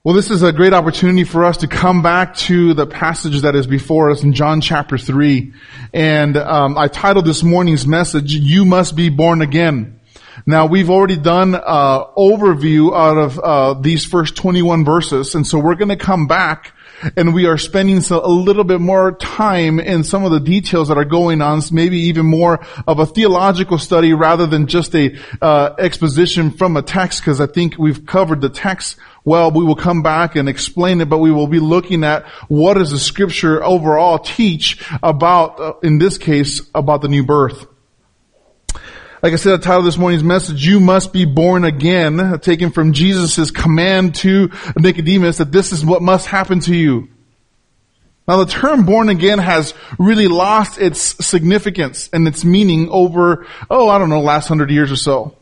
Well, this is a great opportunity for us to come back to the passage that is before us in John chapter 3. And I titled this morning's message, You Must Be Born Again. Now, we've already done an overview out of these first 21 verses, and so we're going to come back and we are spending a little bit more time in some of the details that are going on, maybe even more of a theological study rather than just a exposition from a text, because I think we've covered the text well. We will come back and explain it, but we will be looking at what does the Scripture overall teach about, in this case, about the new birth. Like I said, the title of this morning's message, You Must Be Born Again, taken from Jesus' command to Nicodemus that this is what must happen to you. Now, the term born again has really lost its significance and its meaning over, last 100 years or so.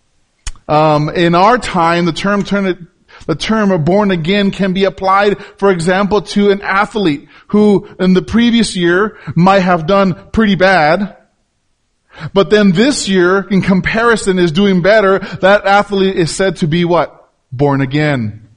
In our time, the term born again can be applied, for example, to an athlete who in the previous year might have done pretty bad, but then this year, in comparison, is doing better. That athlete is said to be what? Born again.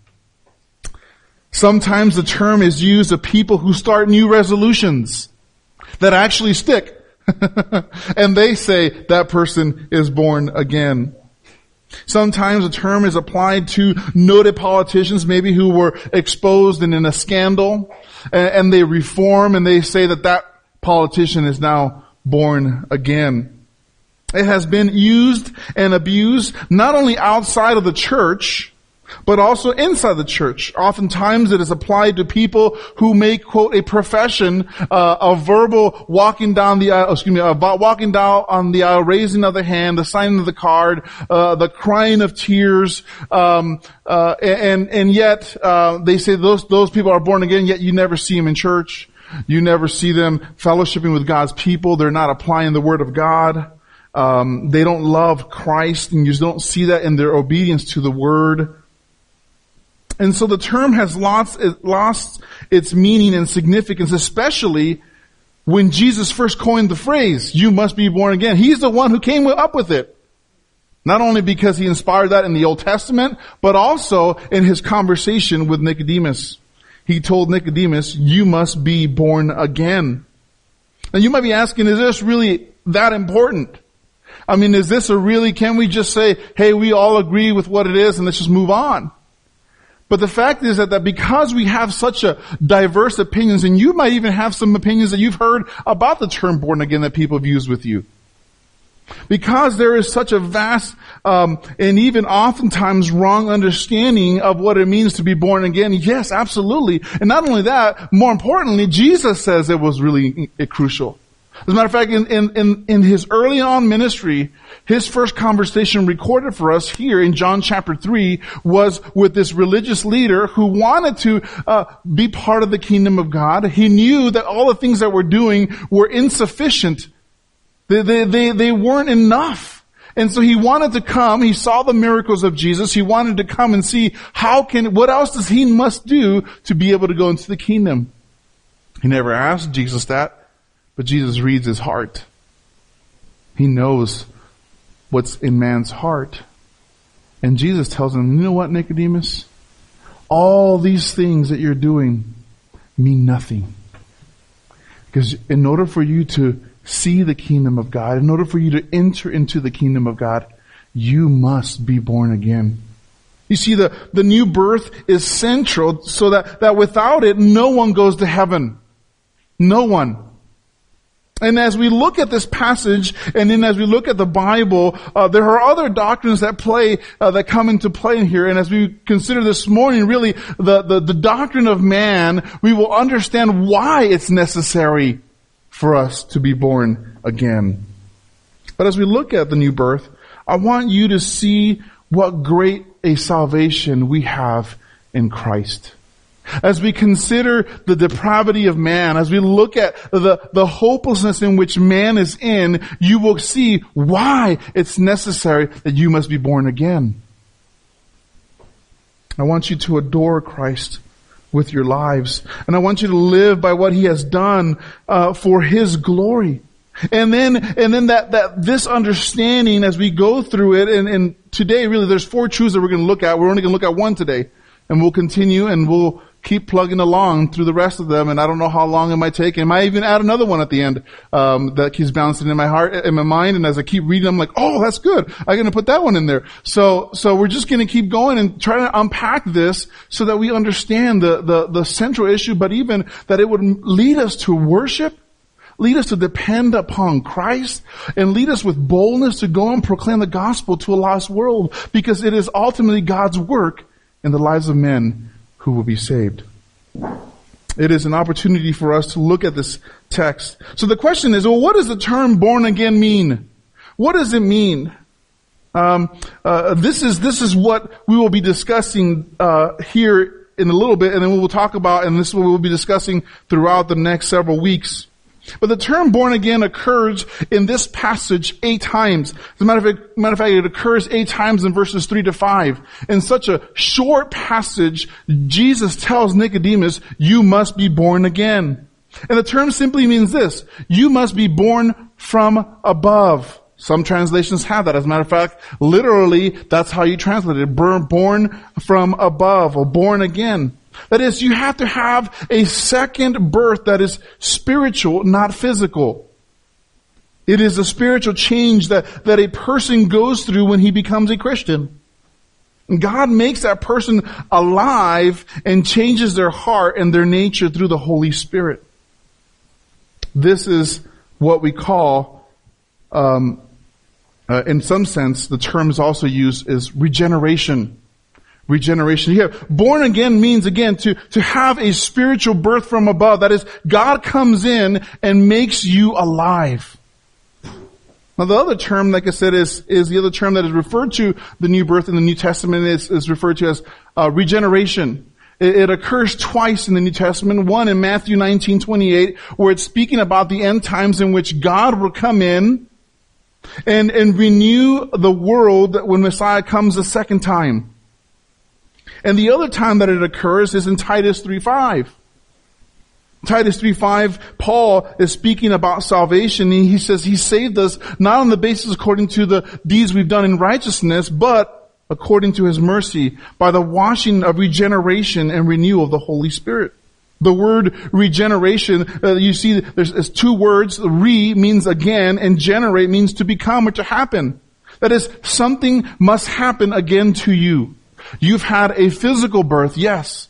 Sometimes the term is used of people who start new resolutions that actually stick. And they say that person is born again. Sometimes the term is applied to noted politicians, maybe who were exposed in a scandal, and they reform and they say that politician is now born again. It has been used and abused not only outside of the church, but also inside the church. Oftentimes it is applied to people who make, quote, a profession, a verbal walking down the aisle, walking down on the aisle, raising of the hand, the signing of the card, the crying of tears, and yet, they say those people are born again, yet you never see them in church. You never see them fellowshipping with God's people. They're not applying the Word of God. They don't love Christ, and you don't see that in their obedience to the Word. And so the term has lost its meaning and significance, especially when Jesus first coined the phrase, you must be born again. He's the one who came up with it. Not only because he inspired that in the Old Testament, but also in his conversation with Nicodemus. He told Nicodemus, you must be born again. Now you might be asking, is this really that important? I mean, can we just say, hey, we all agree with what it is and let's just move on? But the fact is that because we have such a diverse opinions, and you might even have some opinions that you've heard about the term born again that people have used with you. Because there is such a vast, and even oftentimes wrong understanding of what it means to be born again. Yes, absolutely. And not only that, more importantly, Jesus says it was really crucial. As a matter of fact, in his early on ministry, his first conversation recorded for us here in John chapter 3 was with this religious leader who wanted to be part of the kingdom of God. He knew that all the things that we're doing were insufficient. They weren't enough. And so he wanted to come. He saw the miracles of Jesus. He wanted to come and see what else does he must do to be able to go into the kingdom. He never asked Jesus that. But Jesus reads his heart. He knows what's in man's heart. And Jesus tells him, you know what, Nicodemus? All these things that you're doing mean nothing. Because in order for you to see the kingdom of God, in order for you to enter into the kingdom of God, you must be born again. You see, the new birth is central so that without it, no one goes to heaven. No one. And as we look at this passage, and then as we look at the Bible, there are other doctrines that come into play in here. And as we consider this morning, really, the doctrine of man, we will understand why it's necessary for us to be born again. But as we look at the new birth, I want you to see what great a salvation we have in Christ. As we consider the depravity of man, as we look at the hopelessness in which man is in, you will see why it's necessary that you must be born again. I want you to adore Christ with your lives. And I want you to live by what he has done for his glory. And then that this understanding as we go through it, and today really there's 4 truths that we're going to look at. We're only going to look at one today. and we'll continue and we'll keep plugging along through the rest of them, and I don't know how long it might take. I might even add another one at the end that keeps bouncing in my heart, in my mind, and as I keep reading, I'm like, oh, that's good. I'm going to put that one in there. So we're just going to keep going and try to unpack this so that we understand the central issue, but even that it would lead us to worship, lead us to depend upon Christ, and lead us with boldness to go and proclaim the gospel to a lost world, because it is ultimately God's work in the lives of men who will be saved. It is an opportunity for us to look at this text. So the question is, well, what does the term born again mean? What does it mean? This is what we will be discussing here in a little bit, and then we will talk about, and this is what we will be discussing throughout the next several weeks. But the term born again occurs in this passage 8 times. As a matter of fact, it occurs 8 times in verses 3 to 5. In such a short passage, Jesus tells Nicodemus, you must be born again. And the term simply means this: you must be born from above. Some translations have that. As a matter of fact, literally, that's how you translate it. Born from above, or born again. That is, you have to have a second birth that is spiritual, not physical. It is a spiritual change that a person goes through when he becomes a Christian. And God makes that person alive and changes their heart and their nature through the Holy Spirit. This is what we call, in some sense, the term is also used as regeneration. Regeneration. Here, born again means, again, to have a spiritual birth from above. That is, God comes in and makes you alive. Now, the other term, like I said, is the other term that is referred to the new birth in the New Testament is referred to as regeneration. It occurs twice in the New Testament. One in Matthew 19:28, where it's speaking about the end times in which God will come in and renew the world when Messiah comes the second time. And the other time that it occurs is in Titus 3:5. Titus 3:5, Paul is speaking about salvation, and he says he saved us not on the basis according to the deeds we've done in righteousness, but according to his mercy, by the washing of regeneration and renewal of the Holy Spirit. The word regeneration, you see, there's 2 words. Re means again, and generate means to become or to happen. That is, something must happen again to you. You've had a physical birth, yes.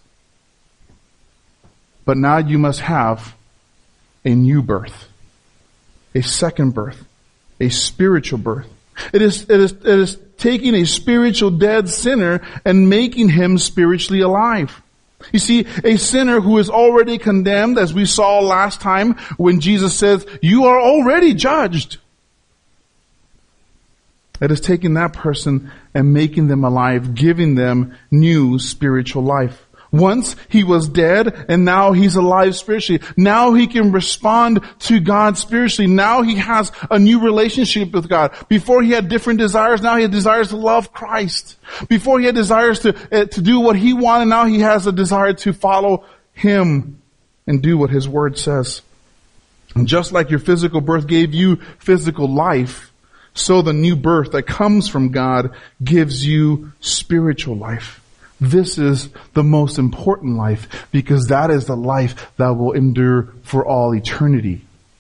But now you must have a new birth. A second birth. A spiritual birth. It is taking a spiritual dead sinner and making him spiritually alive. You see, a sinner who is already condemned, as we saw last time when Jesus says, you are already judged. It is taking that person and making them alive, giving them new spiritual life. Once he was dead, and now he's alive spiritually. Now he can respond to God spiritually. Now he has a new relationship with God. Before he had different desires, now he had desires to love Christ. Before he had desires to do what he wanted, now he has a desire to follow him and do what his word says. And just like your physical birth gave you physical life, so the new birth that comes from God gives you spiritual life. This is the most important life, because that is the life that will endure for all eternity.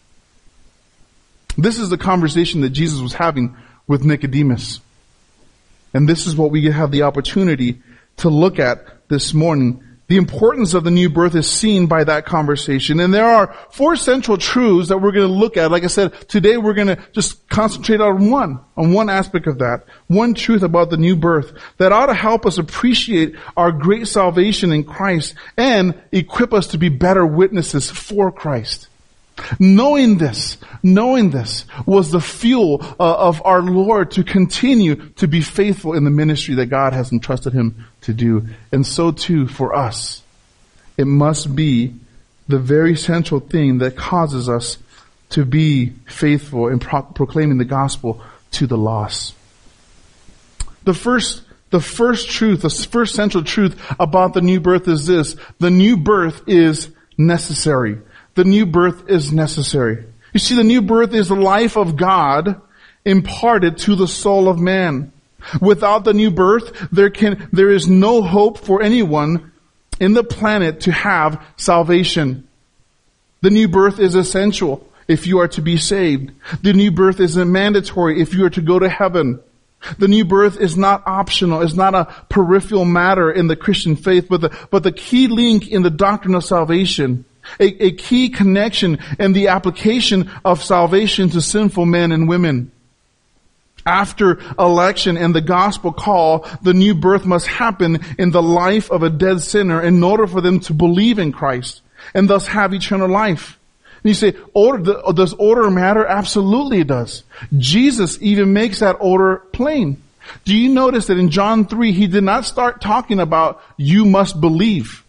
This is the conversation that Jesus was having with Nicodemus. And this is what we have the opportunity to look at this morning. The importance of the new birth is seen by that conversation. And there are 4 central truths that we're going to look at. Like I said, today we're going to just concentrate on one aspect of that. One truth about the new birth that ought to help us appreciate our great salvation in Christ and equip us to be better witnesses for Christ. Knowing this was the fuel of our Lord to continue to be faithful in the ministry that God has entrusted him to do. And so too for us. It must be the very central thing that causes us to be faithful in proclaiming the gospel to the lost. The first truth, the first central truth about the new birth is this: the new birth is necessary. The new birth is necessary. You see, the new birth is the life of God imparted to the soul of man. Without the new birth, there is no hope for anyone in the planet to have salvation. The new birth is essential if you are to be saved. The new birth is mandatory if you are to go to heaven. The new birth is not optional. It's not a peripheral matter in the Christian faith, but the key link in the doctrine of salvation. A key connection in the application of salvation to sinful men and women. After election and the gospel call, the new birth must happen in the life of a dead sinner in order for them to believe in Christ and thus have eternal life. And you say, does order matter? Absolutely it does. Jesus even makes that order plain. Do you notice that in John 3, he did not start talking about you must believe?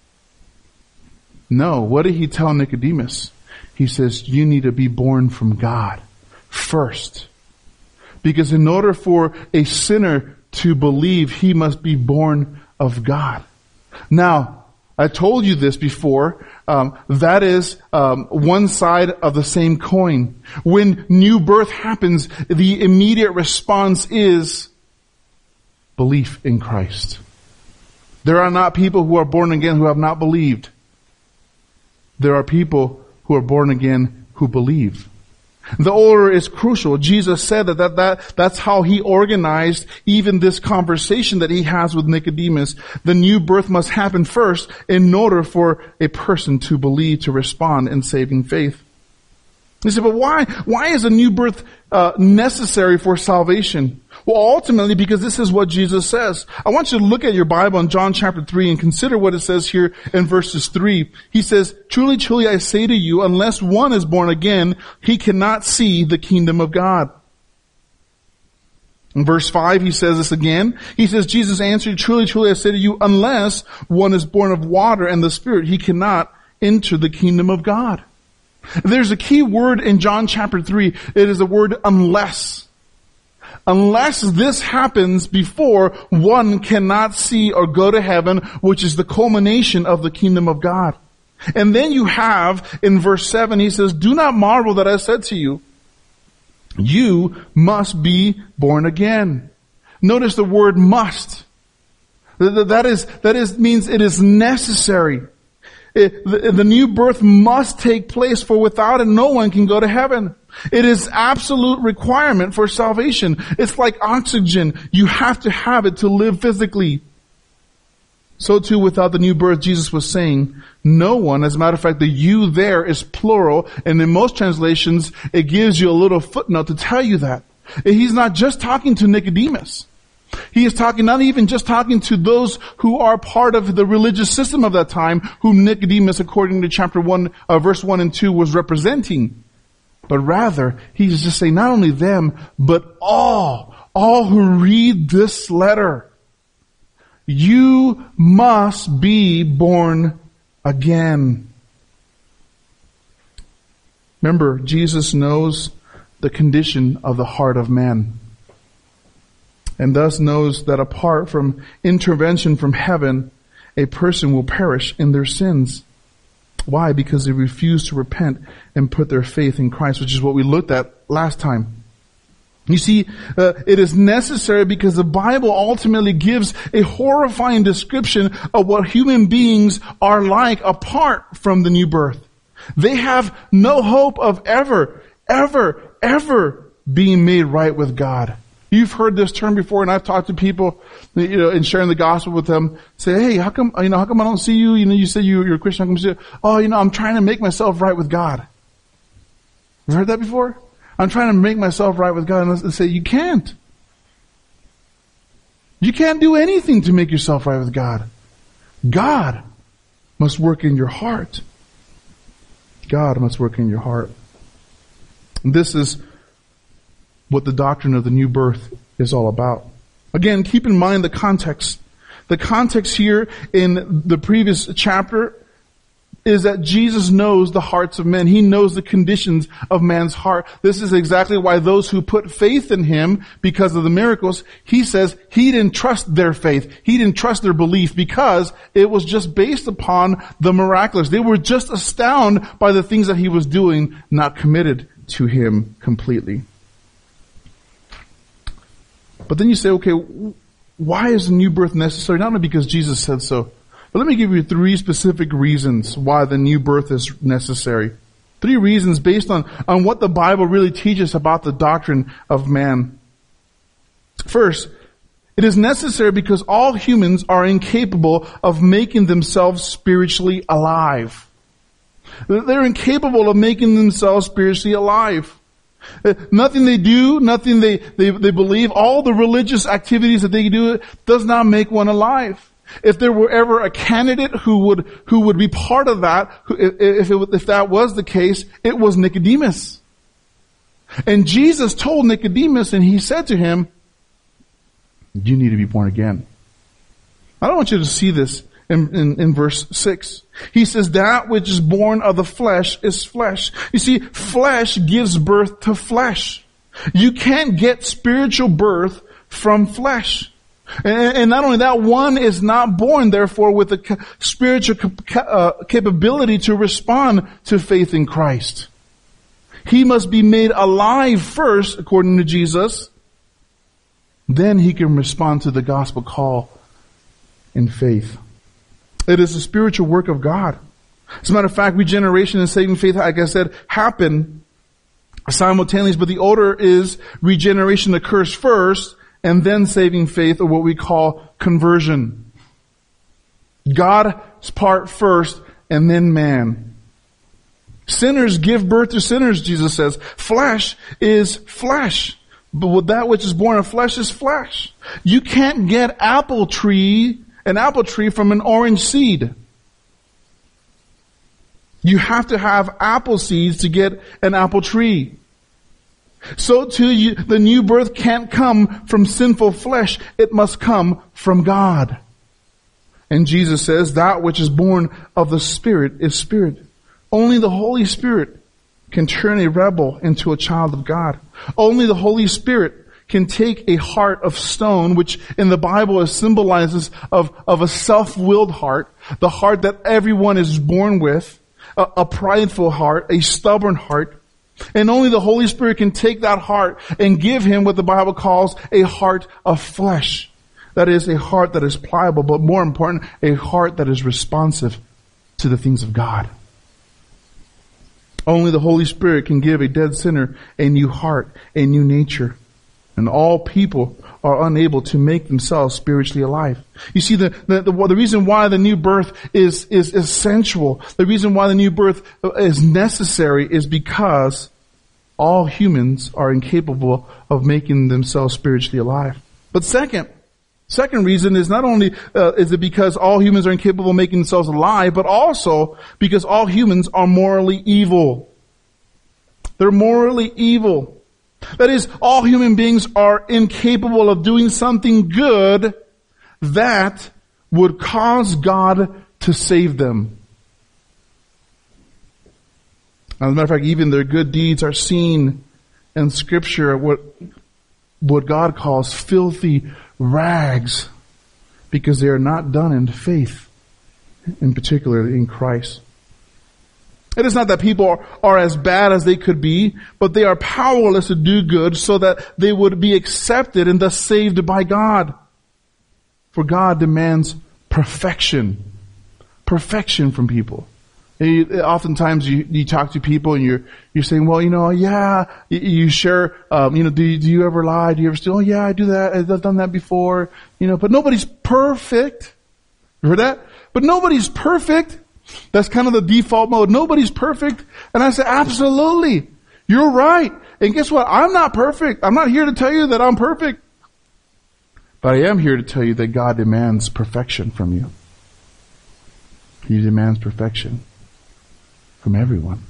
No, what did he tell Nicodemus? He says, you need to be born from God first. Because in order for a sinner to believe, he must be born of God. Now, I told you this before. That is one side of the same coin. When new birth happens, the immediate response is belief in Christ. There are not people who are born again who have not believed. There are people who are born again who believe. The order is crucial. Jesus said that's how he organized even this conversation that he has with Nicodemus. The new birth must happen first in order for a person to believe, to respond in saving faith. You say, but why is a new birth necessary for salvation? Well, ultimately, because this is what Jesus says. I want you to look at your Bible in John chapter 3 and consider what it says here in verses 3. He says, truly, truly, I say to you, unless one is born again, he cannot see the kingdom of God. In verse 5, he says this again. He says, Jesus answered, truly, truly, I say to you, unless one is born of water and the Spirit, he cannot enter the kingdom of God. There's a key word in John chapter 3. It is the word unless. Unless this happens before, one cannot see or go to heaven, which is the culmination of the kingdom of God. And then you have, in verse 7, he says, do not marvel that I said to you, you must be born again. Notice the word must. That means it is necessary. The new birth must take place, for without it no one can go to heaven. It is absolute requirement for salvation. It's like oxygen. You have to have it to live physically. So too without the new birth, Jesus was saying, no one, as a matter of fact, the you there is plural, and in most translations, it gives you a little footnote to tell you that. He's not just talking to Nicodemus. He is not even just talking to those who are part of the religious system of that time, whom Nicodemus, according to chapter 1, verse 1 and 2, was representing. But rather, he's just saying not only them, but all who read this letter. You must be born again. Remember, Jesus knows the condition of the heart of man, and thus knows that apart from intervention from heaven, a person will perish in their sins. Why? Because they refuse to repent and put their faith in Christ, which is what we looked at last time. You see, it is necessary because the Bible ultimately gives a horrifying description of what human beings are like apart from the new birth. They have no hope of ever being made right with God. You've heard this term before, and I've talked to people, in sharing the gospel with them, say, hey, how come I don't see you? You say you're a Christian. How come you say, I'm trying to make myself right with God. You heard that before? I'm trying to make myself right with God. And they say, you can't. You can't do anything to make yourself right with God. God must work in your heart. God must work in your heart. And this is what the doctrine of the new birth is all about. Again, keep in mind the context. The context here in the previous chapter is that Jesus knows the hearts of men. He knows the conditions of man's heart. This is exactly why those who put faith in him because of the miracles, he says he didn't trust their faith. He didn't trust their belief because it was just based upon the miraculous. They were just astounded by the things that he was doing, not committed to him completely. But then you say, okay, why is the new birth necessary? Not only because Jesus said so, but let me give you 3 specific reasons why the new birth is necessary. 3 reasons based on what the Bible really teaches about the doctrine of man. First, it is necessary because all humans are incapable of making themselves spiritually alive. They're incapable of making themselves spiritually alive. Nothing they do, nothing they believe, all the religious activities that they do does not make one alive. If there were ever a candidate who would be part of that, if that was the case, it was Nicodemus. And Jesus told Nicodemus, and he said to him, you need to be born again. I don't want you to see this in verse 6. He says, that which is born of the flesh is flesh. You see, flesh gives birth to flesh. You can't get spiritual birth from flesh. And not only that, one is not born, therefore, with the spiritual capability to respond to faith in Christ. He must be made alive first, according to Jesus. Then he can respond to the gospel call in faith. It is the spiritual work of God. As a matter of fact, regeneration and saving faith, like I said, happen simultaneously, but the order is regeneration occurs first, and then saving faith, or what we call conversion. God's part first, and then man. Sinners give birth to sinners, Jesus says. Flesh is flesh. But with that which is born of flesh is flesh. You can't get an apple tree from an orange seed. You have to have apple seeds to get an apple tree. So too, the new birth can't come from sinful flesh. It must come from God. And Jesus says, that which is born of the Spirit is spirit. Only the Holy Spirit can turn a rebel into a child of God. Only the Holy Spirit can take a heart of stone, which in the Bible is symbolizes of a self-willed heart, the heart that everyone is born with, a prideful heart, a stubborn heart. And only the Holy Spirit can take that heart and give him what the Bible calls a heart of flesh. That is a heart that is pliable, but more important, a heart that is responsive to the things of God. Only the Holy Spirit can give a dead sinner a new heart, a new nature. And all people are unable to make themselves spiritually alive. You see, the reason why the new birth is essential, the reason why the new birth is necessary is because all humans are incapable of making themselves spiritually alive. But second reason is not only is it because all humans are incapable of making themselves alive, but also because all humans are morally evil. They're morally evil. That is, all human beings are incapable of doing something good that would cause God to save them. As a matter of fact, even their good deeds are seen in Scripture, what God calls filthy rags, because they are not done in faith, in particular in Christ. It is not that people are as bad as they could be, but they are powerless to do good so that they would be accepted and thus saved by God. For God demands perfection. Perfection from people. Oftentimes you talk to people and you're saying, well, you share, do you ever lie? Do you ever steal? Oh yeah, I do that. I've done that before. But nobody's perfect. You heard that? But nobody's perfect. That's kind of the default mode. Nobody's perfect. And I say, absolutely. You're right. And guess what? I'm not perfect. I'm not here to tell you that I'm perfect. But I am here to tell you that God demands perfection from you. He demands perfection from everyone.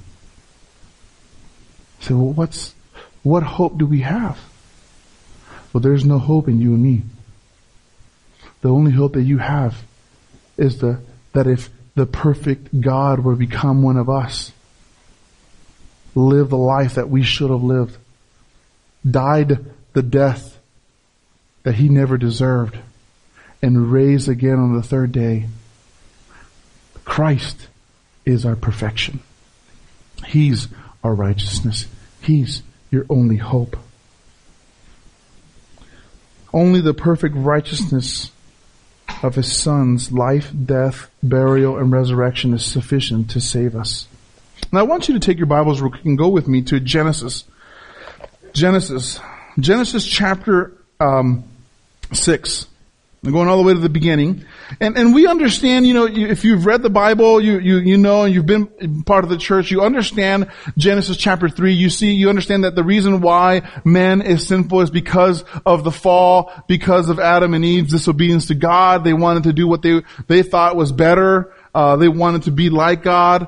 So what hope do we have? Well, there's no hope in you and me. The only hope that you have is that if the perfect God were to become one of us, live the life that we should have lived, died the death that he never deserved, and raised again on the third day. Christ is our perfection. He's our righteousness. He's your only hope. Only the perfect righteousness of His Son's life, death, burial, and resurrection is sufficient to save us. Now I want you to take your Bibles real quick and go with me to Genesis. Genesis chapter 6. I'm going all the way to the beginning. And we understand, if you've read the Bible, you know, and you've been part of the church, you understand Genesis chapter 3. You understand that the reason why man is sinful is because of the fall, because of Adam and Eve's disobedience to God. They wanted to do what they thought was better. They wanted to be like God.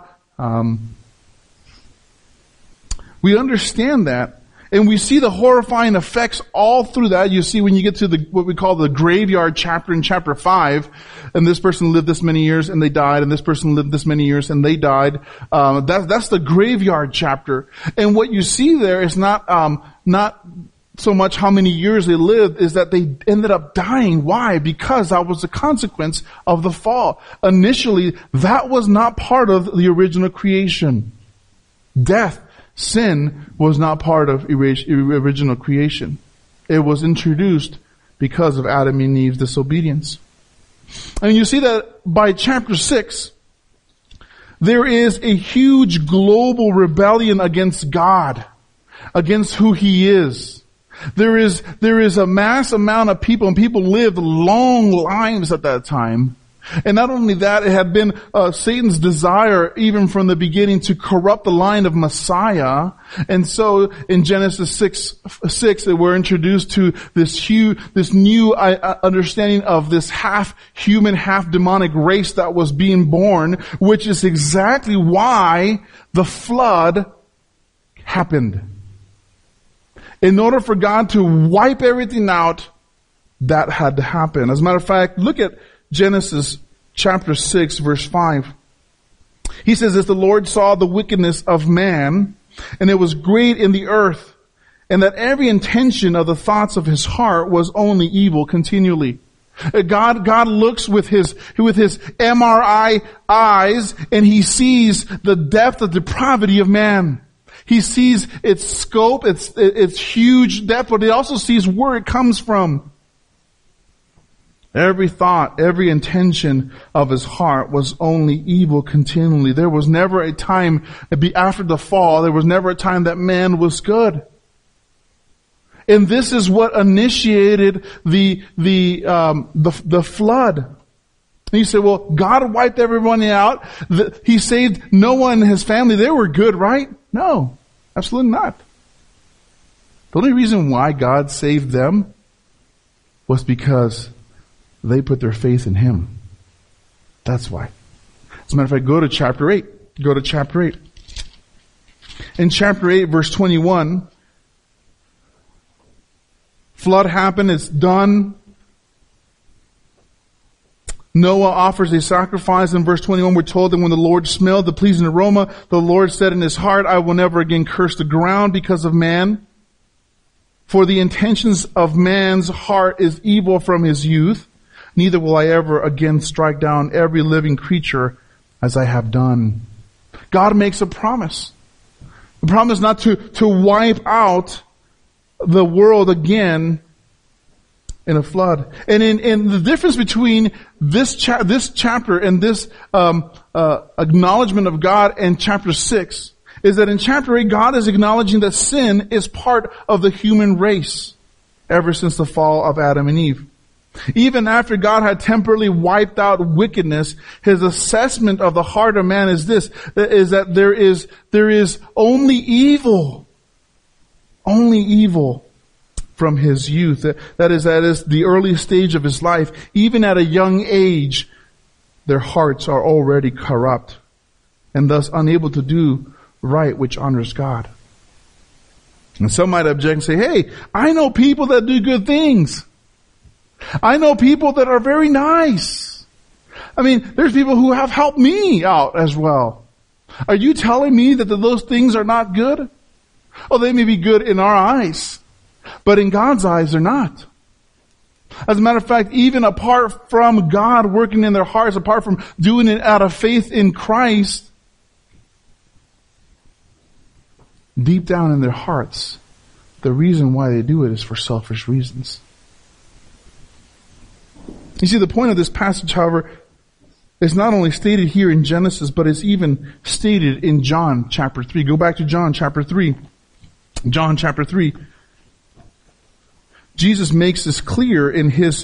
We understand that. And we see the horrifying effects all through that. You see when you get to what we call the graveyard chapter in chapter 5, and this person lived this many years and they died, and this person lived this many years and they died. That's the graveyard chapter. And what you see there is not so much how many years they lived, is that they ended up dying. Why? Because that was the consequence of the fall. Initially, that was not part of the original creation. Death, sin was not part of original creation. It was introduced because of Adam and Eve's disobedience. And you see that by chapter 6, there is a huge global rebellion against God, against who He is. There is a mass amount of people, and people lived long lives at that time. And not only that, it had been Satan's desire even from the beginning to corrupt the line of Messiah. And so in Genesis 6, we're introduced to this new understanding of this half human, half demonic race that was being born, which is exactly why the flood happened. In order for God to wipe everything out, that had to happen. As a matter of fact, look at Genesis chapter 6 verse 5. He says, as the Lord saw the wickedness of man, and it was great in the earth, and that every intention of the thoughts of his heart was only evil continually. God looks with his MRI eyes, and He sees the depth of depravity of man. He sees its scope, its huge depth, but He also sees where it comes from. Every thought, every intention of his heart was only evil continually. There was never a time, after the fall, there was never a time that man was good. And this is what initiated the flood. And you say, well, God wiped everyone out. He saved Noah and his family. They were good, right? No, absolutely not. The only reason why God saved them was because they put their faith in Him. That's why. As a matter of fact, go to chapter 8. Go to chapter 8. In chapter 8, verse 21, flood happened, it's done. Noah offers a sacrifice. In verse 21, we're told that when the Lord smelled the pleasing aroma, the Lord said in His heart, I will never again curse the ground because of man. For the intentions of man's heart is evil from his youth. Neither will I ever again strike down every living creature as I have done. God makes a promise. The promise not to wipe out the world again in a flood. And in the difference between this chapter and this acknowledgement of God and chapter 6 is that in chapter 8, God is acknowledging that sin is part of the human race ever since the fall of Adam and Eve. Even after God had temporarily wiped out wickedness, His assessment of the heart of man is that there is only evil from his youth. That is the early stage of his life. Even at a young age, their hearts are already corrupt and thus unable to do right which honors God. And some might object and say, hey, I know people that do good things. I know people that are very nice. I mean, there's people who have helped me out as well. Are you telling me that those things are not good? Oh, they may be good in our eyes, but in God's eyes, they're not. As a matter of fact, even apart from God working in their hearts, apart from doing it out of faith in Christ, deep down in their hearts, the reason why they do it is for selfish reasons. You see, the point of this passage, however, is not only stated here in Genesis, but is even stated in John chapter 3. Go back to John chapter 3. John chapter 3. Jesus makes this clear in his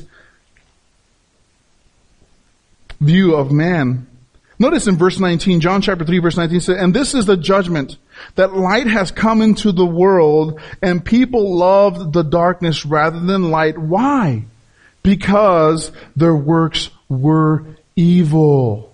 view of man. Notice in verse 19, John chapter 3 verse 19 says, "And this is the judgment, that light has come into the world, and people loved the darkness rather than light." Why? Because their works were evil.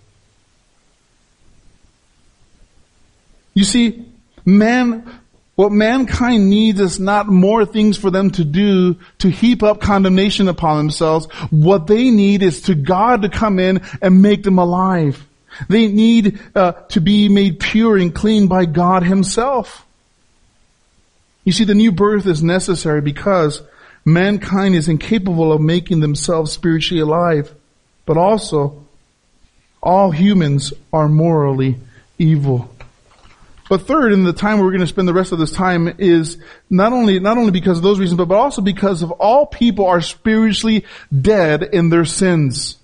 You see, what mankind needs is not more things for them to do to heap up condemnation upon themselves. What they need is to God to come in and make them alive. They need to be made pure and clean by God Himself. You see, the new birth is necessary because mankind is incapable of making themselves spiritually alive. But also, all humans are morally evil. But third, in the time we're going to spend the rest of this time, is not only because of those reasons, but also because of all people are spiritually dead in their sins.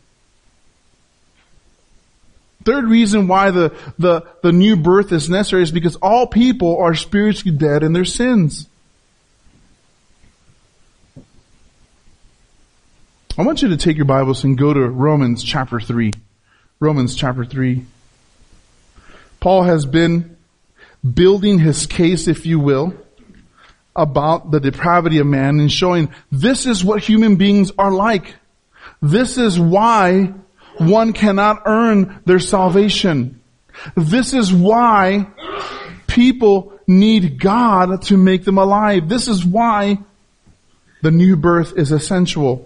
Third reason why the new birth is necessary is because all people are spiritually dead in their sins. I want you to take your Bibles and go to Romans chapter 3. Romans chapter 3. Paul has been building his case, if you will, about the depravity of man and showing this is what human beings are like. This is why one cannot earn their salvation. This is why people need God to make them alive. This is why the new birth is essential.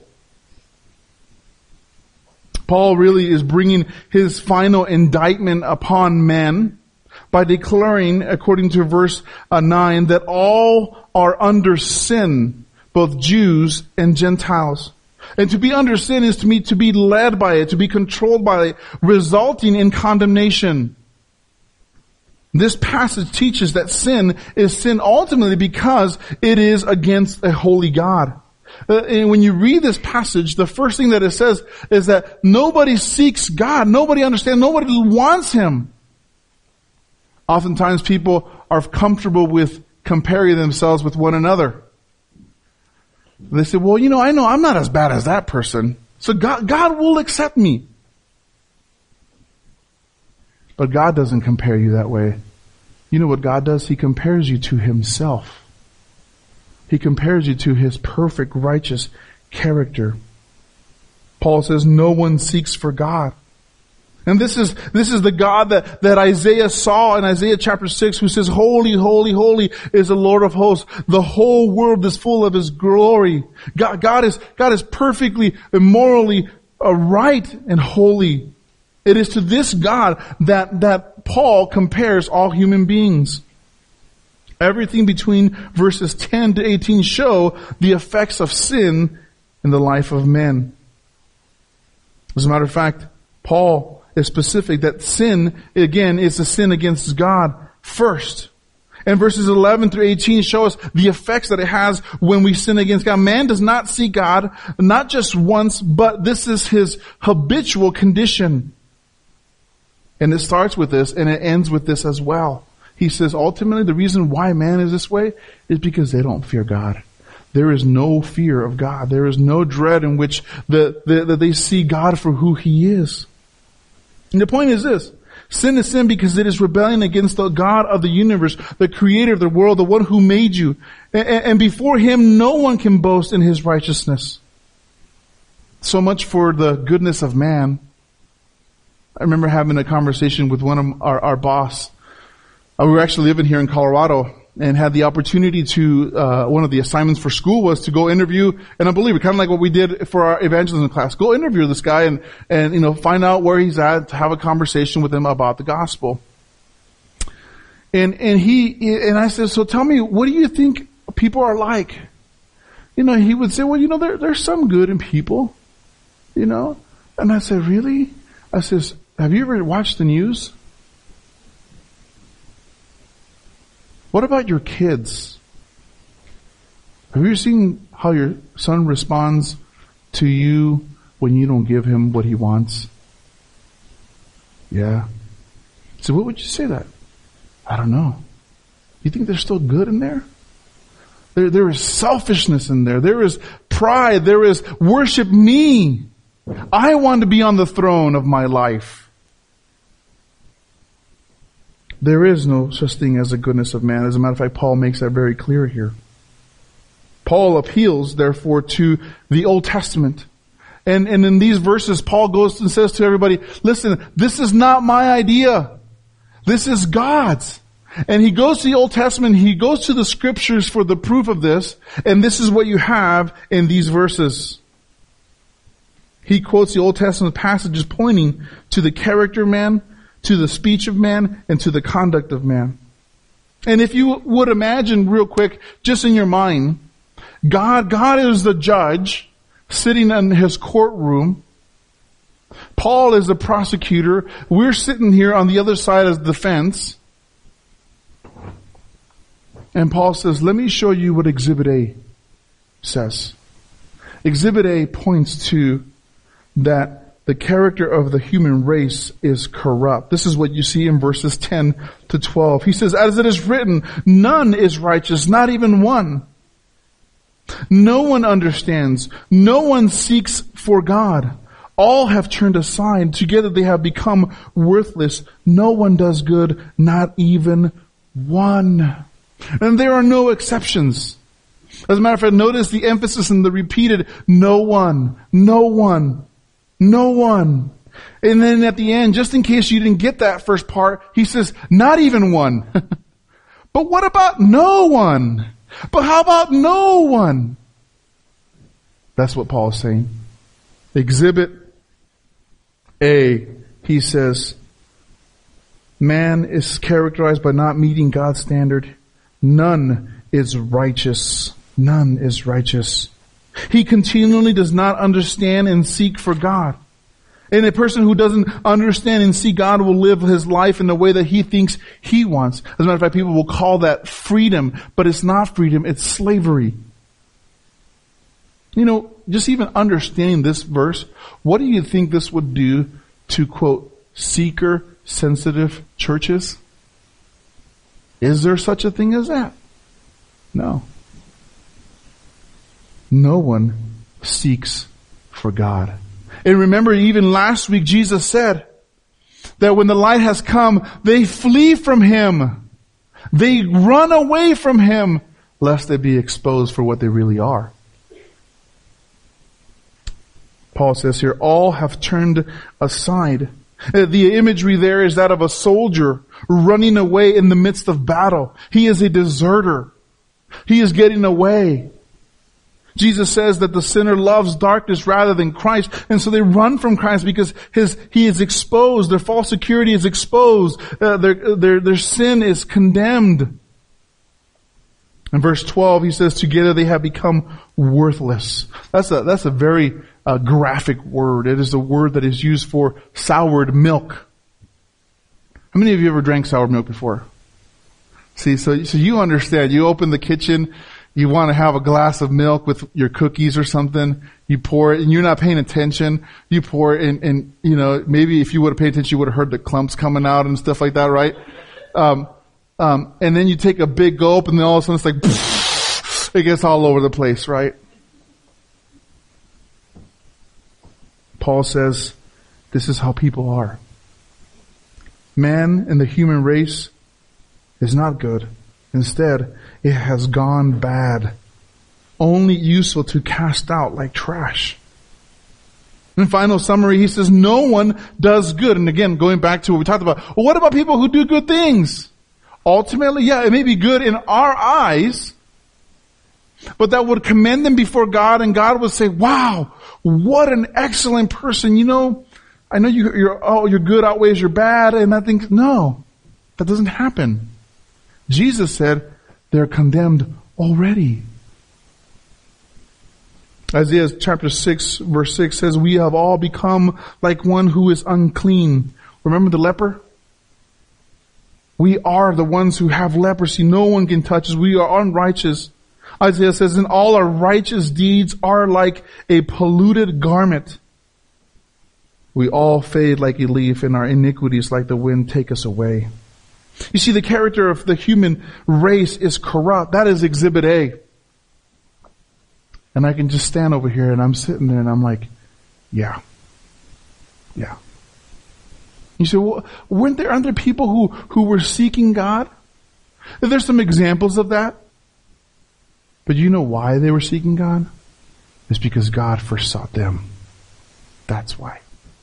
Paul really is bringing his final indictment upon men by declaring, according to verse 9, that all are under sin, both Jews and Gentiles. And to be under sin is to be led by it, to be controlled by it, resulting in condemnation. This passage teaches that sin is sin ultimately because it is against a holy God. And when you read this passage, the first thing that it says is that nobody seeks God. Nobody understands. Nobody wants Him. Oftentimes people are comfortable with comparing themselves with one another. They say, well, I know I'm not as bad as that person, so God will accept me. But God doesn't compare you that way. You know what God does? He compares you to Himself. He compares you to His perfect, righteous character. Paul says no one seeks for God. And this is the God that Isaiah saw in Isaiah chapter 6, who says, "Holy, holy, holy is the Lord of hosts. The whole world is full of His glory." God is perfectly and morally right and holy. It is to this God that Paul compares all human beings. Everything between verses 10 to 18 show the effects of sin in the life of men. As a matter of fact, Paul is specific that sin, again, is a sin against God first. And verses 11 through 18 show us the effects that it has when we sin against God. Man does not see God, not just once, but this is his habitual condition. And it starts with this, and it ends with this as well. He says, ultimately, the reason why man is this way is because they don't fear God. There is no fear of God. There is no dread in which that they see God for who He is. And the point is this: sin is sin because it is rebellion against the God of the universe, the creator of the world, the one who made you. And before Him, no one can boast in his righteousness. So much for the goodness of man. I remember having a conversation with one of our boss. We were actually living here in Colorado and had the opportunity to, one of the assignments for school was to go interview an unbeliever, kind of like what we did for our evangelism class. Go interview this guy and find out where he's at, to have a conversation with him about the gospel. And I said, so tell me, what do you think people are like? He would say, well, there's some good in people, And I said, really? I says, have you ever watched the news? What about your kids? Have you seen how your son responds to you when you don't give him what he wants? Yeah. So what would you say that? I don't know. You think there's still good in there? There is selfishness in there. There is pride. There is worship me. I want to be on the throne of my life. There is no such thing as the goodness of man. As a matter of fact, Paul makes that very clear here. Paul appeals, therefore, to the Old Testament. And in these verses, Paul goes and says to everybody, listen, this is not my idea. This is God's. And he goes to the Old Testament, he goes to the Scriptures for the proof of this, and this is what you have in these verses. He quotes the Old Testament passages pointing to the character of man, to the speech of man, and to the conduct of man. And if you would imagine real quick, just in your mind, God is the judge sitting in his courtroom. Paul is the prosecutor. We're sitting here on the other side of the fence. And Paul says, let me show you what Exhibit A says. Exhibit A points to that the character of the human race is corrupt. This is what you see in verses 10 to 12. He says, as it is written, none is righteous, not even one. No one understands. No one seeks for God. All have turned aside. Together they have become worthless. No one does good, not even one. And there are no exceptions. As a matter of fact, notice the emphasis in the repeated, no one, no one, no one. And then at the end, just in case you didn't get that first part, he says, not even one. But what about no one? But how about no one? That's what Paul is saying. Exhibit A, he says, man is characterized by not meeting God's standard. None is righteous. None is righteous. He continually does not understand and seek for God. And a person who doesn't understand and see God will live his life in the way that he thinks he wants. As a matter of fact, people will call that freedom, but it's not freedom, it's slavery. You know, just even understanding this verse, what do you think this would do to, quote, seeker-sensitive churches? Is there such a thing as that? No. No one seeks for God. And remember, even last week, Jesus said that when the light has come, they flee from him. They run away from him, lest they be exposed for what they really are. Paul says here, all have turned aside. The imagery there is that of a soldier running away in the midst of battle. He is a deserter. He is getting away. Jesus says that the sinner loves darkness rather than Christ, and so they run from Christ because he is exposed. Their false security is exposed. Their sin is condemned. In verse 12, he says, together they have become worthless. That's a very graphic word. It is a word that is used for soured milk. How many of you ever drank sour milk before? See, so you understand. You open the kitchen, you want to have a glass of milk with your cookies or something. You pour it, and you're not paying attention. You pour it, and you know, maybe if you would have paid attention, you would have heard the clumps coming out and stuff like that, right? And then you take a big gulp, and then all of a sudden it's like, pfft, it gets all over the place, right? Paul says, this is how people are. Man in the human race is not good. Instead, it has gone bad. Only useful to cast out like trash. In final summary, he says, no one does good. And again, going back to what we talked about, well, what about people who do good things? Ultimately, yeah, it may be good in our eyes, but that would commend them before God, and God would say, wow, what an excellent person. You know, I know your good outweighs your bad, and I think, no, that doesn't happen. Jesus said, they're condemned already. Isaiah chapter 6, verse 6 says, we have all become like one who is unclean. Remember the leper? We are the ones who have leprosy. No one can touch us. We are unrighteous. Isaiah says, and all our righteous deeds are like a polluted garment. We all fade like a leaf, and our iniquities like the wind take us away. You see, the character of the human race is corrupt. That is exhibit A. And I can just stand over here and I'm sitting there and I'm like, yeah. You say, well, aren't there people who were seeking God? There's some examples of that. But you know why they were seeking God? It's because God first sought them. That's why.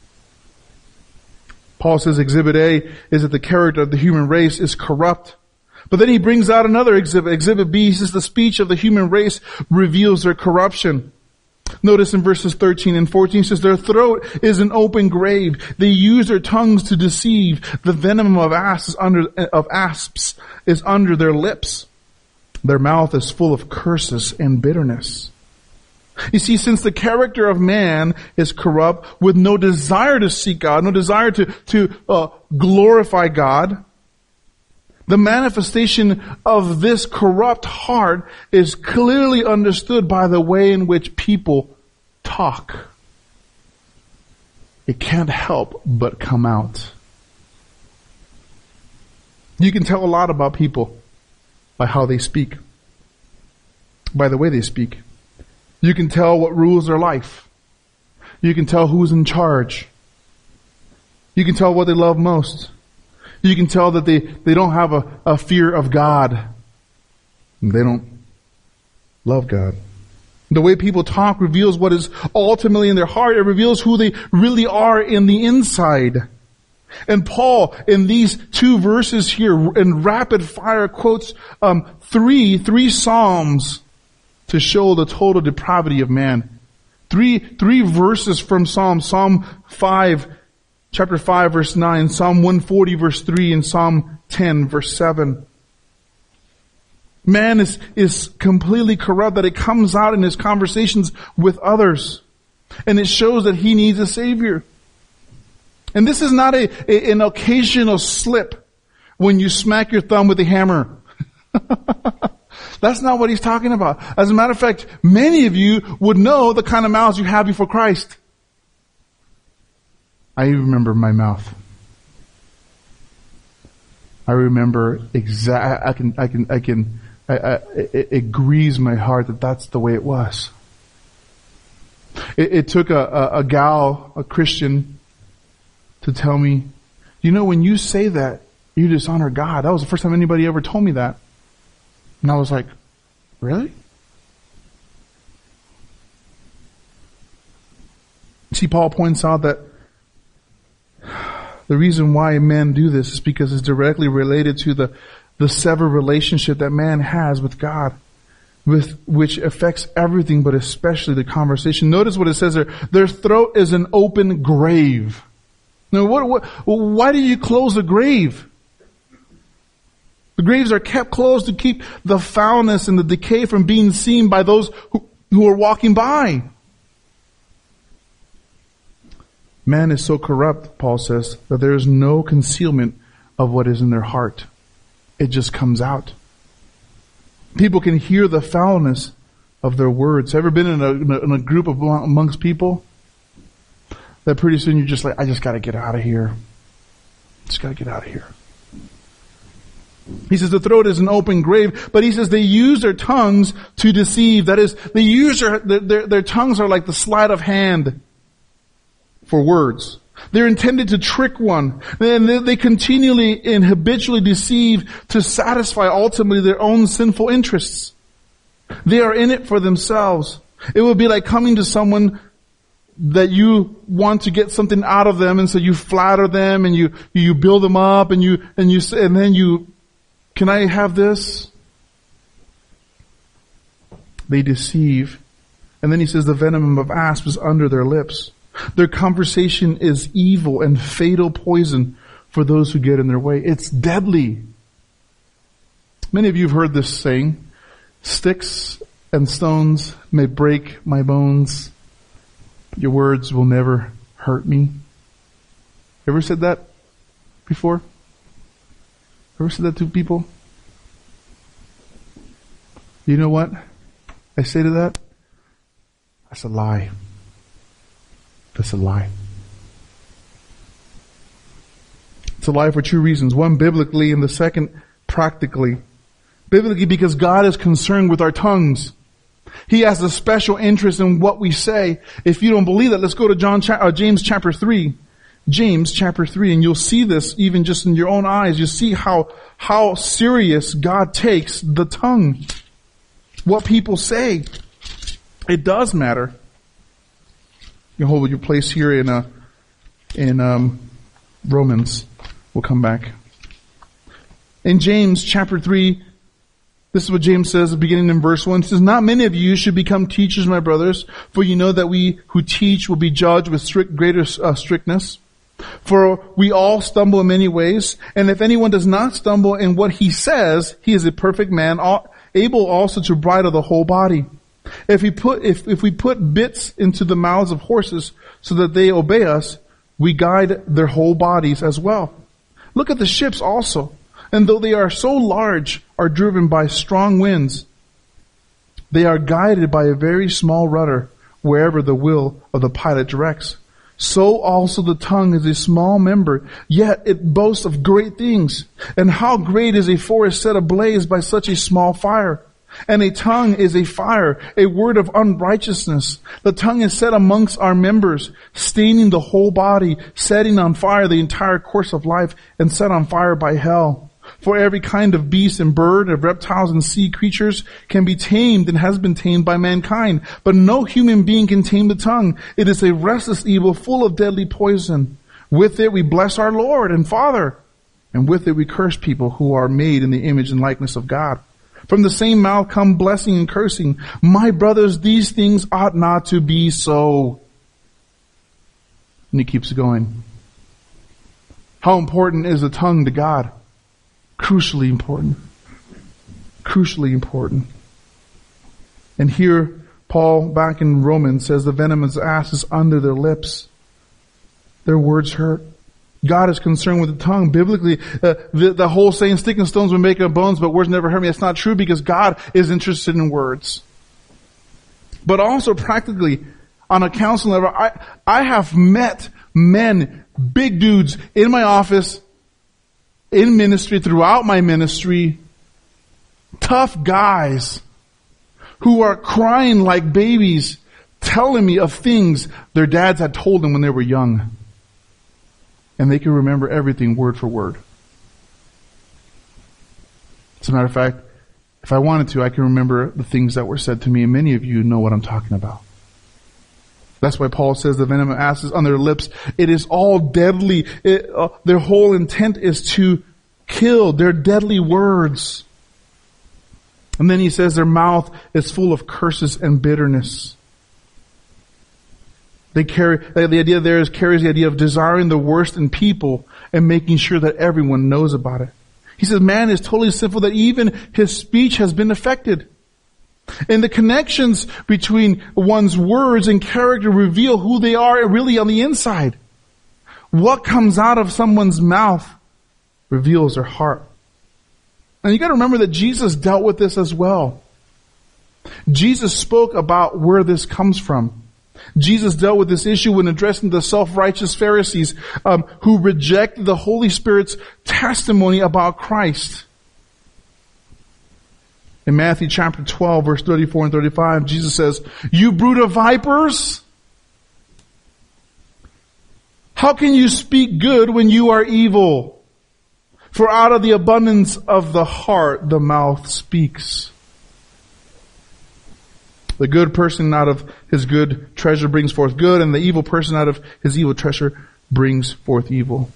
Paul says exhibit A is that the character of the human race is corrupt. But then he brings out another exhibit. Exhibit B, he says the speech of the human race reveals their corruption. Notice in verses 13 and 14, it says their throat is an open grave. They use their tongues to deceive. The venom of asps is under their lips. Their mouth is full of curses and bitterness. You see, since the character of man is corrupt with no desire to seek God, no desire to glorify God, the manifestation of this corrupt heart is clearly understood by the way in which people talk. It can't help but come out. You can tell a lot about people by how they speak, by the way they speak. You can tell what rules their life. You can tell who's in charge. You can tell what they love most. You can tell that they don't have a fear of God. They don't love God. The way people talk reveals what is ultimately in their heart. It reveals who they really are in the inside. And Paul, in these two verses here, in rapid fire, quotes three Psalms to show the total depravity of man. Three verses from Psalm 5, chapter 5, verse 9, Psalm 140, verse 3, and Psalm 10, verse 7. Man is completely corrupt, that it comes out in his conversations with others. And it shows that he needs a Savior. And this is not an occasional slip when you smack your thumb with a hammer. That's not what he's talking about. As a matter of fact, many of you would know the kind of mouths you had before Christ. I remember my mouth. I remember it grieves my heart that that's the way it was. It took a gal, a Christian, to tell me, you know, when you say that, you dishonor God. That was the first time anybody ever told me that. And I was like, really? See, Paul points out that the reason why men do this is because it's directly related to the severed relationship that man has with God, which affects everything, but especially the conversation. Notice what it says there. Their throat is an open grave. Now, why do you close a grave? The graves are kept closed to keep the foulness and the decay from being seen by those who are walking by. Man is so corrupt, Paul says, that there is no concealment of what is in their heart. It just comes out. People can hear the foulness of their words. Ever been in a group amongst people that pretty soon you're just like, I just got to get out of here. Just got to get out of here. He says the throat is an open grave, but he says they use their tongues to deceive. That is, they use their tongues are like the sleight of hand for words. They're intended to trick one. And they continually and habitually deceive to satisfy ultimately their own sinful interests. They are in it for themselves. It would be like coming to someone that you want to get something out of them, and so you flatter them and you build them up and then you can I have this? They deceive. And then he says the venom of asp is under their lips. Their conversation is evil and fatal poison for those who get in their way. It's deadly. Many of you have heard this saying, sticks and stones may break my bones, but your words will never hurt me. Ever said that before? Ever said that to people? You know what I say to that? That's a lie. That's a lie. to life for two reasons. One, biblically, and the second, practically. Biblically, because God is concerned with our tongues. He has a special interest in what we say. If you don't believe that, let's go to James chapter 3. James chapter 3, and you'll see this even just in your own eyes. You see how serious God takes the tongue. What people say. It does matter. You hold your place here in Romans. We'll come back. In James chapter 3, this is what James says, beginning in verse 1. It says, "Not many of you should become teachers, my brothers, for you know that we who teach will be judged with greater strictness. For we all stumble in many ways, and if anyone does not stumble in what he says, he is a perfect man, able also to bridle the whole body. If we put bits into the mouths of horses so that they obey us, we guide their whole bodies as well. Look at the ships also, and though they are so large, are driven by strong winds. They are guided by a very small rudder, wherever the will of the pilot directs. So also the tongue is a small member, yet it boasts of great things. And how great is a forest set ablaze by such a small fire? And a tongue is a fire, a word of unrighteousness. The tongue is set amongst our members, staining the whole body, setting on fire the entire course of life, and set on fire by hell. For every kind of beast and bird, of reptiles and sea creatures can be tamed and has been tamed by mankind. But no human being can tame the tongue. It is a restless evil full of deadly poison. With it we bless our Lord and Father, and with it we curse people who are made in the image and likeness of God. From the same mouth come blessing and cursing. My brothers, these things ought not to be so." And he keeps going. How important is the tongue to God? Crucially important. Crucially important. And here, Paul, back in Romans, says the venomous asp is under their lips. Their words hurt. God is concerned with the tongue. Biblically, the whole saying, "Stick and stones will make up bones, but words never hurt me." That's not true, because God is interested in words. But also practically, on a counseling level, I have met men, big dudes, in my office, in ministry, throughout my ministry, tough guys who are crying like babies, telling me of things their dads had told them when they were young. And they can remember everything word for word. As a matter of fact, if I wanted to, I can remember the things that were said to me, and many of you know what I'm talking about. That's why Paul says the venom of asp is on their lips. It is all deadly. Their whole intent is to kill. They're deadly words. And then he says their mouth is full of curses and bitterness. They carry, the idea there carries the idea of desiring the worst in people and making sure that everyone knows about it. He says man is totally sinful, that even his speech has been affected. And the connections between one's words and character reveal who they are really on the inside. What comes out of someone's mouth reveals their heart. And you got to remember that Jesus dealt with this as well. Jesus spoke about where this comes from. Jesus dealt with this issue when addressing the self-righteous Pharisees who rejected the Holy Spirit's testimony about Christ. In Matthew chapter 12, verse 34 and 35, Jesus says, "You brood of vipers, how can you speak good when you are evil? For out of the abundance of the heart, the mouth speaks." The good person out of his good treasure brings forth good, and the evil person out of his evil treasure brings forth evil.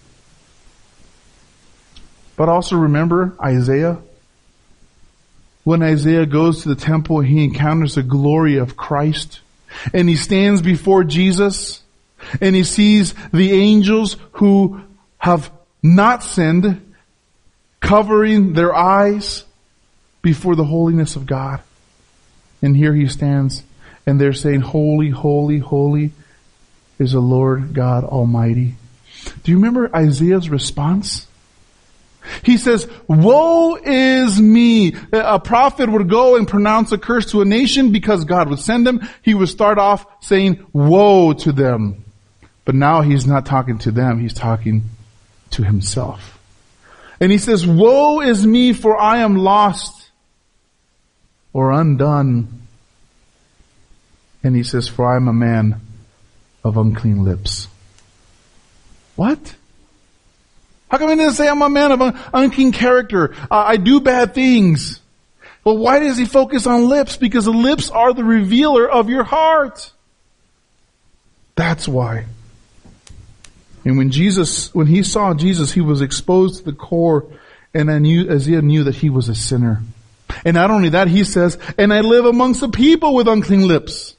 But also remember Isaiah. When Isaiah goes to the temple, he encounters the glory of Christ. And he stands before Jesus, and he sees the angels who have not sinned, covering their eyes before the holiness of God. And here he stands, and they're saying, "Holy, holy, holy is the Lord God Almighty." Do you remember Isaiah's response? He says, "Woe is me." A prophet would go and pronounce a curse to a nation because God would send him. He would start off saying, "Woe to them." But now he's not talking to them, he's talking to himself. And he says, woe is me, for I am lost or undone. And he says, for I am a man of unclean lips. What? How come he didn't say I'm a man of unclean character? I do bad things. Well, why does he focus on lips? Because the lips are the revealer of your heart. That's why. And when he saw Jesus, he was exposed to the core, and Isaiah knew that he was a sinner. And not only that, he says, and I live amongst a people with unclean lips.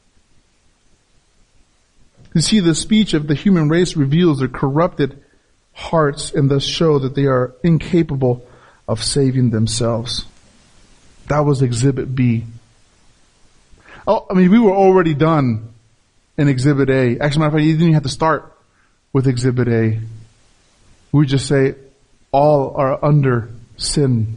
You see, the speech of the human race reveals their corrupted hearts and thus show that they are incapable of saving themselves. That was Exhibit B. We were already done in Exhibit A. Actually, matter of fact, you didn't even have to start with Exhibit A. We just say, all are under sin.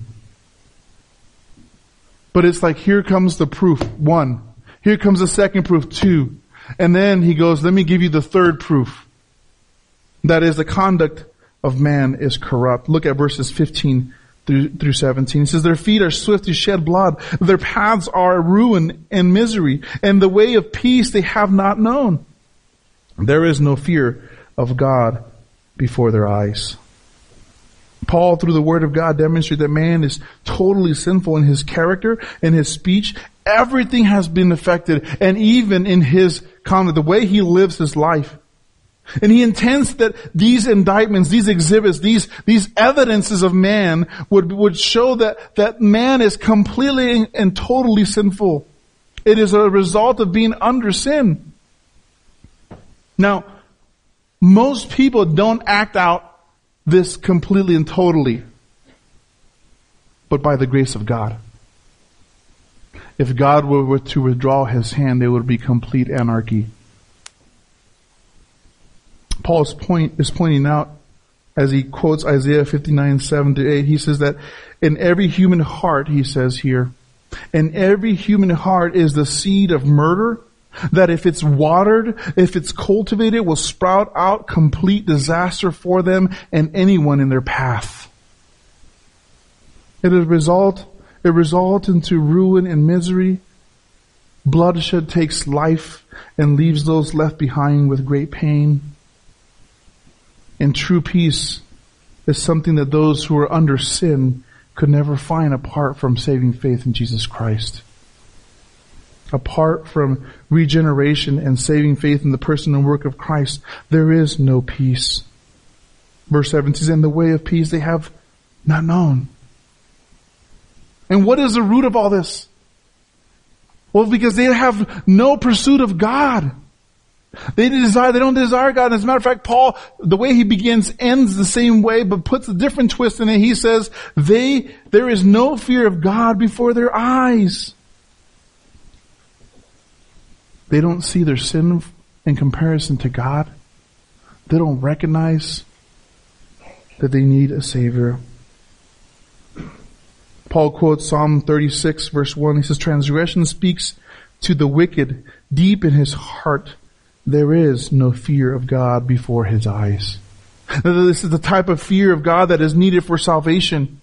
But it's like, here comes the proof, 1. Here comes the second proof, 2. And then he goes, let me give you the third proof. That is, the conduct of man is corrupt. Look at verses 15 through 17. He says, their feet are swift to shed blood. Their paths are ruin and misery. And the way of peace they have not known. There is no fear of God before their eyes. Paul, through the Word of God, demonstrated that man is totally sinful in his character, in his speech. Everything has been affected, and even in his conduct, the way he lives his life. And he intends that these indictments, these exhibits, these evidences of man would show that man is completely and totally sinful. It is a result of being under sin. Now, most people don't act out this completely and totally, but by the grace of God. If God were to withdraw his hand, there would be complete anarchy. Paul's point is pointing out, as he quotes Isaiah 59:7-8, he says that in every human heart, he says here, in every human heart is the seed of murder, that if it's watered, if it's cultivated, will sprout out complete disaster for them and anyone in their path. It result into ruin and misery. Bloodshed takes life and leaves those left behind with great pain. And true peace is something that those who are under sin could never find apart from saving faith in Jesus Christ. Apart from regeneration and saving faith in the person and work of Christ, there is no peace. Verse 7 says, and the way of peace they have not known. And what is the root of all this? Well, because they have no pursuit of God. They don't desire God. As a matter of fact, Paul, the way he begins, ends the same way, but puts a different twist in it. He says, there is no fear of God before their eyes. They don't see their sin in comparison to God. They don't recognize that they need a Savior. Paul quotes Psalm 36 verse 1. He says, transgression speaks to the wicked deep in his heart. There is no fear of God before his eyes. This is the type of fear of God that is needed for salvation.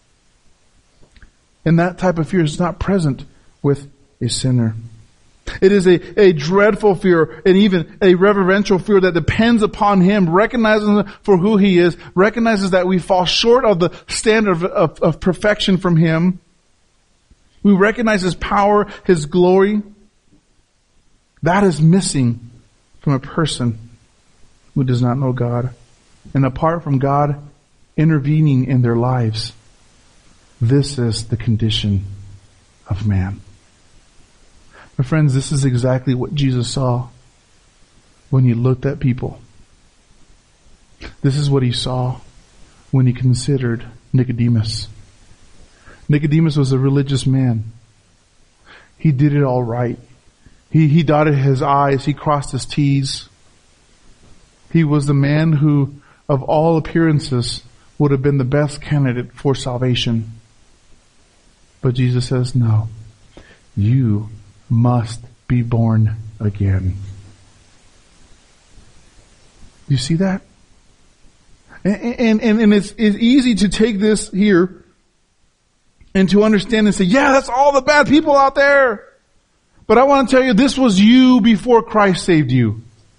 And that type of fear is not present with a sinner. It is a dreadful fear and even a reverential fear that depends upon him, recognizing him for who he is, recognizes that we fall short of the standard of perfection from him. We recognize his power, his glory. That is missing from a person who does not know God. And apart from God intervening in their lives, this is the condition of man. My friends, this is exactly what Jesus saw when he looked at people. This is what he saw when he considered Nicodemus. Nicodemus was a religious man. He did it all right. He dotted his I's. He crossed his T's. He was the man who, of all appearances, would have been the best candidate for salvation. But Jesus says, no, you must be born again. You see that? And it's easy to take this here and to understand and say, yeah, that's all the bad people out there. But I want to tell you, this was you before Christ saved you.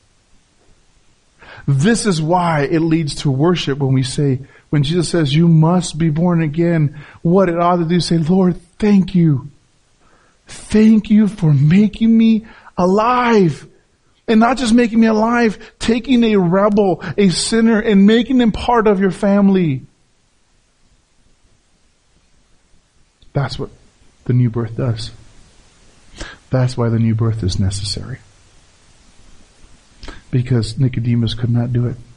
This is why it leads to worship when Jesus says, you must be born again. What it ought to do is say, Lord, thank you. Thank you for making me alive. And not just making me alive, taking a rebel, a sinner, and making him part of your family. That's what the new birth does. That's why the new birth is necessary. Because Nicodemus could not do it.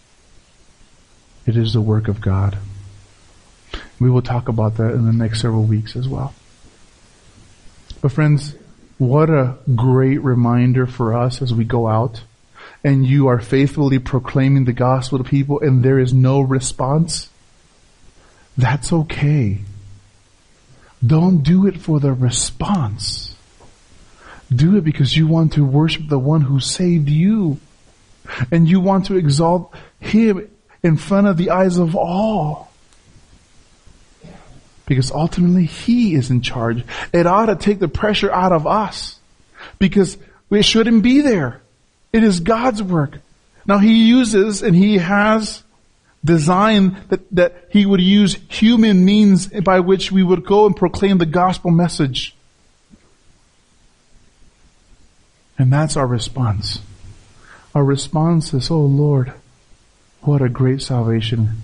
It is the work of God. We will talk about that in the next several weeks as well. But friends, what a great reminder for us as we go out and you are faithfully proclaiming the gospel to people and there is no response. That's okay. Don't do it for the response. Do it because you want to worship the one who saved you. And you want to exalt him in front of the eyes of all. Because ultimately he is in charge. It ought to take the pressure out of us. Because we shouldn't be there. It is God's work. Now he uses and he has designed that he would use human means by which we would go and proclaim the gospel message. And that's our response. Our response is, oh Lord, what a great salvation.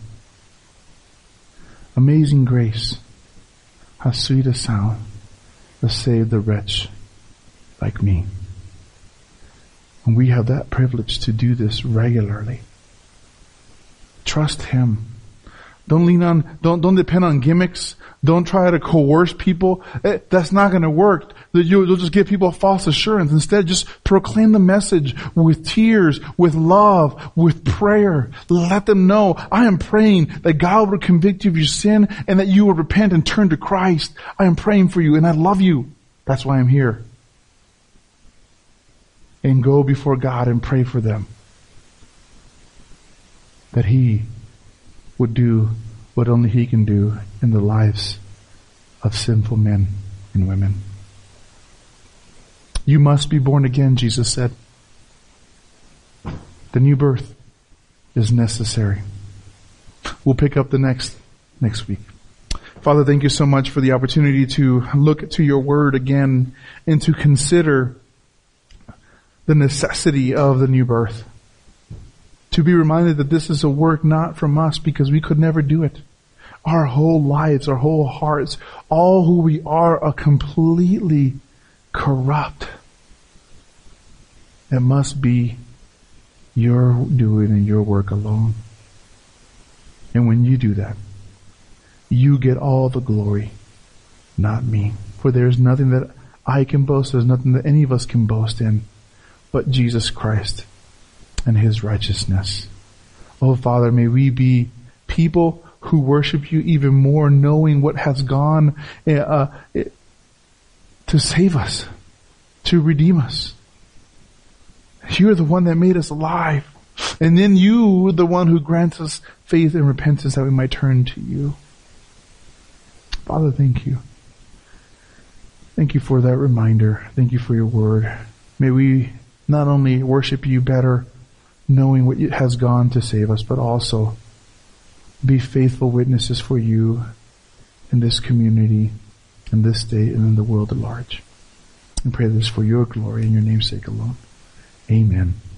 Amazing grace. How sweet a sound to save the wretch like me. And we have that privilege to do this regularly. Trust him. Don't lean on, don't depend on gimmicks. Don't try to coerce people. That's not going to work. You'll just give people a false assurance. Instead, just proclaim the message with tears, with love, with prayer. Let them know, I am praying that God would convict you of your sin and that you would repent and turn to Christ. I am praying for you and I love you. That's why I'm here. And go before God and pray for them. That he would do what only he can do in the lives of sinful men and women. You must be born again, Jesus said. The new birth is necessary. We'll pick up the next week. Father, thank you so much for the opportunity to look to your word again and to consider the necessity of the new birth. To be reminded that this is a work not from us because we could never do it. Our whole lives, our whole hearts, all who we are completely corrupt. It must be your doing and your work alone. And when you do that, you get all the glory, not me. For there's nothing that I can boast, there's nothing that any of us can boast in, but Jesus Christ and his righteousness. Oh Father, may we be people who worship you even more, knowing what has gone to save us, to redeem us. You're the one that made us alive. And then you, the one who grants us faith and repentance that we might turn to you. Father, thank you. Thank you for that reminder. Thank you for your word. May we not only worship you better, knowing what has gone to save us, but also be faithful witnesses for you in this community, in this state, and in the world at large. And pray this for your glory and your name's sake alone. Amen.